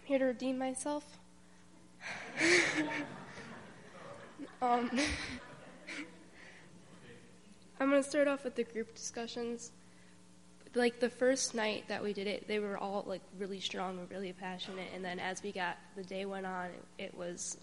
here to redeem myself. I'm going to start off with the group discussions. Like, the first night that we did it, they were all, like, really strong and really passionate, and then as the day went on, it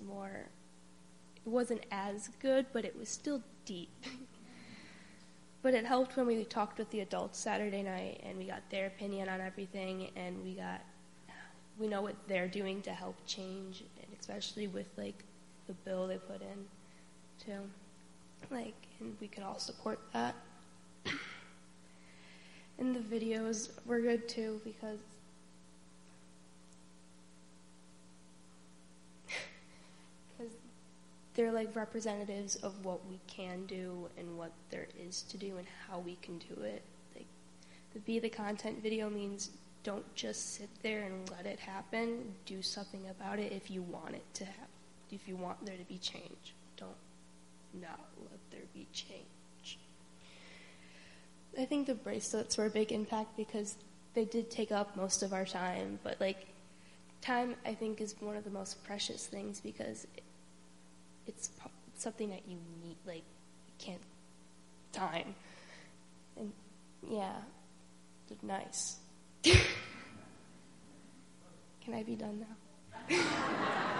wasn't as good, but it was still deep. But it helped when we talked with the adults Saturday night, and we got their opinion on everything, and we know what they're doing to help change, and especially with, like, the bill they put in, too. Like, and we can all support that. And the videos were good, too, because they're, like, representatives of what we can do and what there is to do and how we can do it. Like, the Be the Content video means don't just sit there and let it happen. Do something about it if you want it to happen. If you want there to be change. Don't not let there be change. I think the bracelets were a big impact because they did take up most of our time. But, like, time, I think, is one of the most precious things because it's something that you need, like, you can't time. And, yeah, they're nice. Can I be done now?